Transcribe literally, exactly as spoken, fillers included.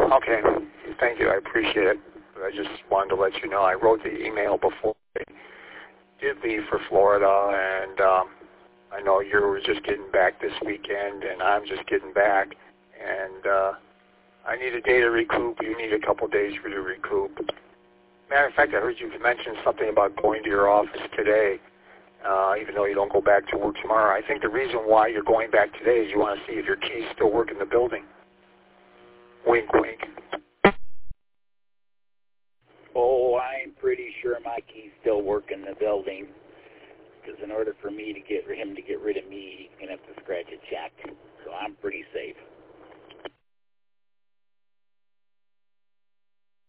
Okay, thank you. I appreciate it. But I just wanted to let you know I wrote the email before I did leave for Florida, and um, I know you were just getting back this weekend, and I'm just getting back, and uh, I need a day to recoup. You need a couple days for you to recoup. Matter of fact, I heard you mention something about going to your office today, uh, even though you don't go back to work tomorrow. I think the reason why you're going back today is you want to see if your keys still work in the building. Wink, wink. Oh, I'm pretty sure my keys still work in the building. Because in order for me to get him to get rid of me, he's going to have to scratch a check. So I'm pretty safe.